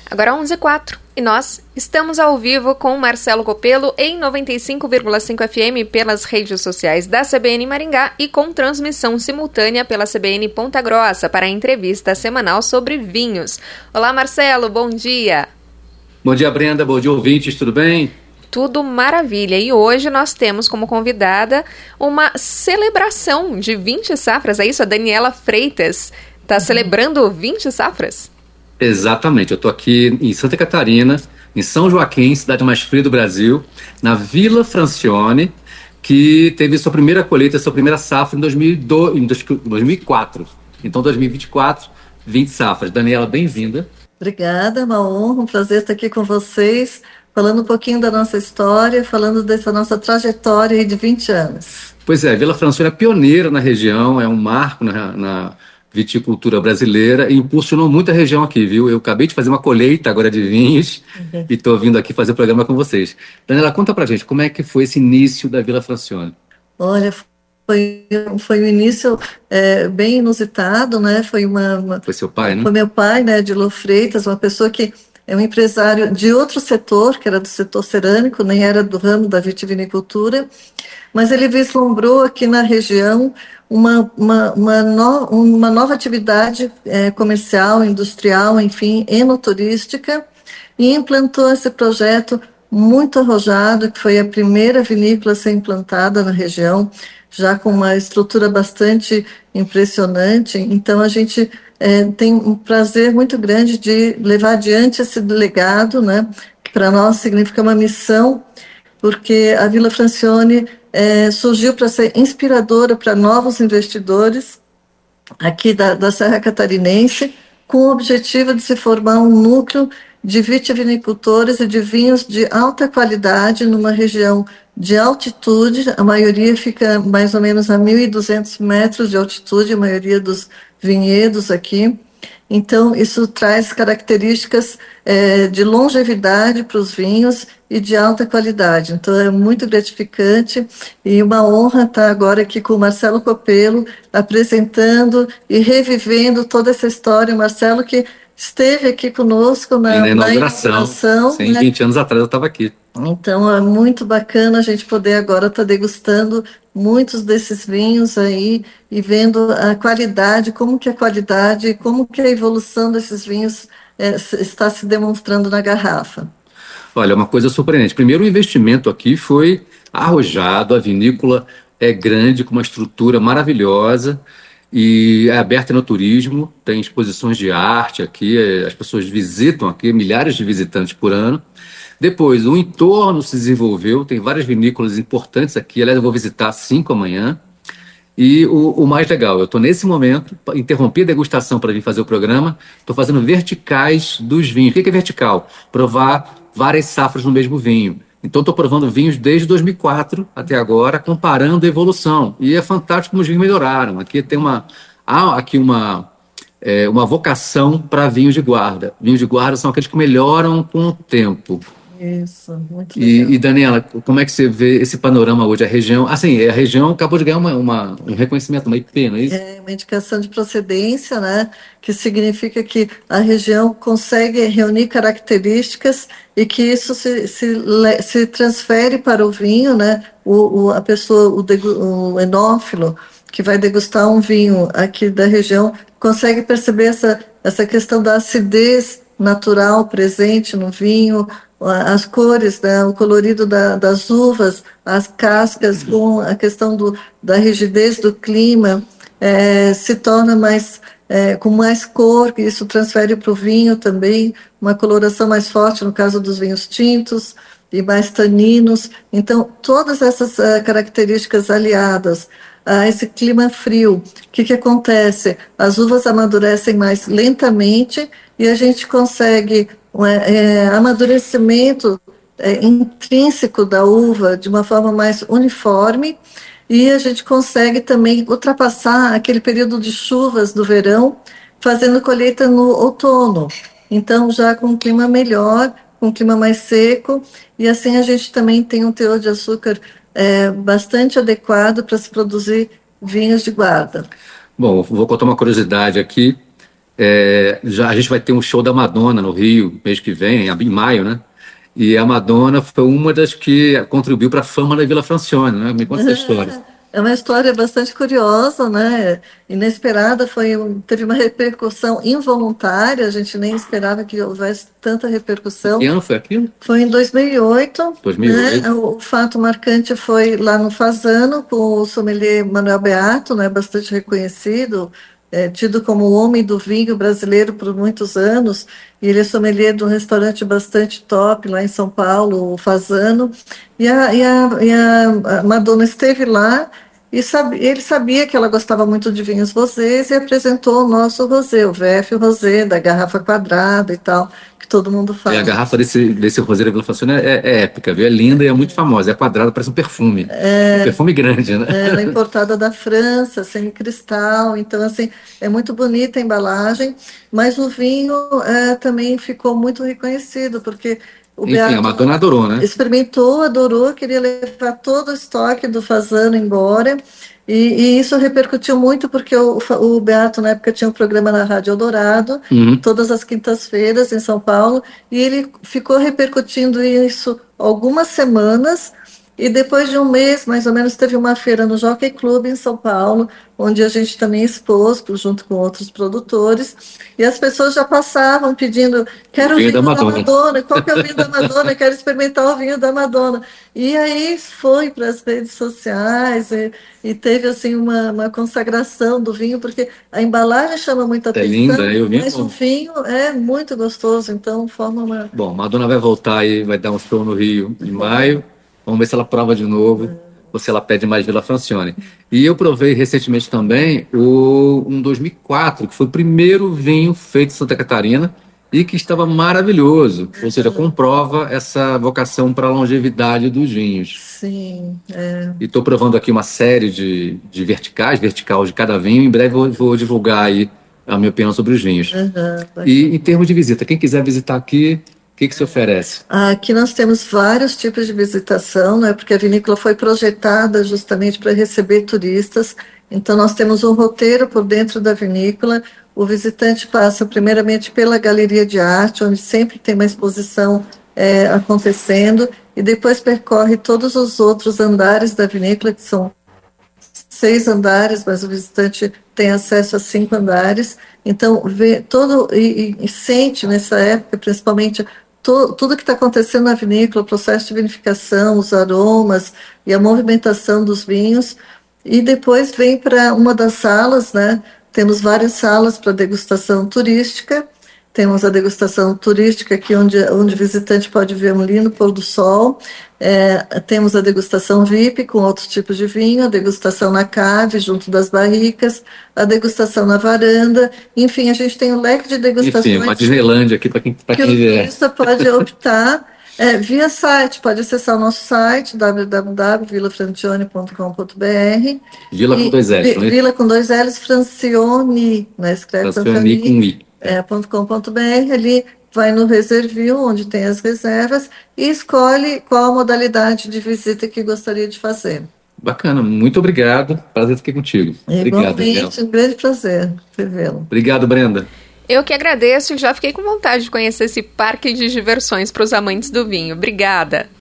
Agora 11h04 e nós estamos ao vivo com Marcelo Copelo em 95,5 FM pelas redes sociais da CBN Maringá e com transmissão simultânea pela CBN Ponta Grossa para a entrevista semanal sobre vinhos. Olá Marcelo, bom dia. Bom dia Brenda, bom dia ouvintes, tudo bem? Tudo maravilha. E hoje nós temos como convidada uma celebração de 20 safras, é isso? A Daniela Freitas está celebrando 20 safras? Exatamente, eu estou aqui em Santa Catarina, em São Joaquim, cidade mais fria do Brasil, na Vila Francione, que teve sua primeira colheita, sua primeira safra em 2004. Então, 2024, 20 safras. Daniela, bem-vinda. Obrigada, é uma honra, um prazer estar aqui com vocês, falando um pouquinho da nossa história, falando dessa nossa trajetória de 20 anos. Pois é, a Vila Francione é pioneira na região, é um marco na viticultura brasileira e impulsionou muito a região aqui, viu? Eu acabei de fazer uma colheita agora de vinhos e estou vindo aqui fazer o programa com vocês. Daniela, conta pra gente, como é que foi esse início da Vila Francione? Olha, foi um início bem inusitado, né? Foi seu pai, né? Foi meu pai, né, Edilo Freitas, uma pessoa que é um empresário de outro setor, que era do setor cerâmico, nem era do ramo da vitivinicultura, mas ele vislumbrou aqui na região uma nova atividade comercial, industrial, enfim, enoturística, e implantou esse projeto muito arrojado, que foi a primeira vinícola a ser implantada na região, já com uma estrutura bastante impressionante. Então a gente tem um prazer muito grande de levar adiante esse legado, né, que para nós significa uma missão, porque a Vila Francione surgiu para ser inspiradora para novos investidores aqui da Serra Catarinense, com o objetivo de se formar um núcleo de vitivinicultores e de vinhos de alta qualidade numa região de altitude. A maioria fica mais ou menos a 1.200 metros de altitude, a maioria dos vinhedos aqui. Então, isso traz características de longevidade para os vinhos e de alta qualidade. Então, é muito gratificante e uma honra estar agora aqui com o Marcelo Copelo, apresentando e revivendo toda essa história. O Marcelo que esteve aqui conosco na inauguração. Sim, né? 20 anos atrás eu estava aqui. Então, é muito bacana a gente poder agora estar degustando muitos desses vinhos aí e vendo a qualidade, como que a evolução desses vinhos está se demonstrando na garrafa. Olha, uma coisa surpreendente. Primeiro, o investimento aqui foi arrojado, a vinícola é grande, com uma estrutura maravilhosa e é aberta no turismo, tem exposições de arte aqui, as pessoas visitam aqui, milhares de visitantes por ano. Depois, o entorno se desenvolveu, tem várias vinícolas importantes aqui, aliás, eu vou visitar 5 amanhã. E o mais legal, eu estou nesse momento, interrompi a degustação para vir fazer o programa, estou fazendo verticais dos vinhos. O que é vertical? Provar várias safras no mesmo vinho. Então, estou provando vinhos desde 2004 até agora, comparando a evolução. E é fantástico como os vinhos melhoraram. Aqui tem uma vocação para vinhos de guarda. Vinhos de guarda são aqueles que melhoram com o tempo. Isso, muito legal. E Daniela, como é que você vê esse panorama hoje? A região acabou de ganhar um reconhecimento, uma IP, não é isso? É uma indicação de procedência, né? Que significa que a região consegue reunir características e que isso se transfere para o vinho, né? A pessoa, o enófilo, que vai degustar um vinho aqui da região, consegue perceber essa questão da acidez natural presente no vinho, as cores, né, o colorido das uvas, as cascas, com a questão da rigidez do clima, se torna com mais cor, e isso transfere para o vinho também, uma coloração mais forte no caso dos vinhos tintos, e mais taninos. Então, todas essas características aliadas a esse clima frio, o que acontece? As uvas amadurecem mais lentamente e a gente consegue amadurecimento intrínseco da uva de uma forma mais uniforme, e a gente consegue também ultrapassar aquele período de chuvas do verão, fazendo colheita no outono. Então, já com um clima melhor, com um clima mais seco, e assim a gente também tem um teor de açúcar bastante adequado para se produzir vinhos de guarda. Bom, vou contar uma curiosidade aqui. Já a gente vai ter um show da Madonna no Rio, mês que vem, em maio, né? E a Madonna foi uma das que contribuiu para a fama da Vila Francione, né? Me conta essa história. É uma história bastante curiosa, né? Inesperada, teve uma repercussão involuntária, a gente nem esperava que houvesse tanta repercussão. Que ano foi aquilo? Foi em 2008. 2008. Né? O fato marcante foi lá no Fasano, com o sommelier Manuel Beato, né? Bastante reconhecido, tido como o homem do vinho brasileiro por muitos anos, e ele é sommelier de um restaurante bastante top lá em São Paulo, o Fasano, a Madonna esteve lá, e ele sabia que ela gostava muito de vinhos rosés e apresentou o nosso rosé, o VF Rosé, da garrafa quadrada e tal, que todo mundo fala. A garrafa desse rosé da Vila Francione é épica, viu? É linda e é muito famosa. É quadrada, parece um perfume. Um perfume grande, né? Ela é importada da França, semicristal, então, assim, é muito bonita a embalagem, mas o vinho também ficou muito reconhecido, porque o Enfim, Beato a Madonna adorou, né? experimentou, adorou, queria levar todo o estoque do Fasano embora, e isso repercutiu muito porque o Beato, na época, tinha um programa na Rádio Eldorado, todas as quintas-feiras em São Paulo, e ele ficou repercutindo isso algumas semanas, e depois de um mês, mais ou menos, teve uma feira no Jockey Club em São Paulo, onde a gente também expôs, junto com outros produtores, e as pessoas já passavam pedindo, quero o vinho da Madonna, qual que é o vinho da Madonna, quero experimentar o vinho da Madonna. E aí foi para as redes sociais, e teve assim uma consagração do vinho, porque a embalagem chama muita atenção, linda, mas o vinho é muito gostoso, então forma uma... Bom, Madonna vai voltar e vai dar um show no Rio em maio. Vamos ver se ela prova de novo ou se ela pede mais Vila Francione. E eu provei recentemente também um 2004, que foi o primeiro vinho feito em Santa Catarina e que estava maravilhoso. Ou seja, comprova essa vocação para a longevidade dos vinhos. Sim. E estou provando aqui uma série de vertical de cada vinho. Em breve vou divulgar aí a minha opinião sobre os vinhos. E em termos de visita, quem quiser visitar aqui, o que se oferece? Aqui nós temos vários tipos de visitação, né, porque a vinícola foi projetada justamente para receber turistas. Então, nós temos um roteiro por dentro da vinícola. O visitante passa primeiramente pela galeria de arte, onde sempre tem uma exposição acontecendo, e depois percorre todos os outros andares da vinícola, que são 6 andares, mas o visitante tem acesso a 5 andares. Então, vê todo e sente nessa época, principalmente, tudo que está acontecendo na vinícola, o processo de vinificação, os aromas e a movimentação dos vinhos. E depois vem para uma das salas, né? Temos várias salas para degustação turística. Temos a degustação turística aqui, onde o visitante pode ver um lindo pôr do sol. Temos a degustação VIP com outros tipos de vinho, a degustação na cave, junto das barricas, a degustação na varanda. Enfim, a gente tem um leque de degustações. Enfim, uma Disneylândia aqui para quem vier. O turista pode optar via site, pode acessar o nosso site, www.vilafrancione.com.br. Vila com 2 L's, né? Vila com 2 L's, Francione, né? Escreve Francione com I. .com.br, ali vai no Reservio, onde tem as reservas, e escolhe qual a modalidade de visita que gostaria de fazer. Bacana, muito obrigado. Prazer estar aqui contigo. Obrigado, um grande prazer revê-lo. Obrigado, Brenda. Eu que agradeço e já fiquei com vontade de conhecer esse parque de diversões para os amantes do vinho. Obrigada.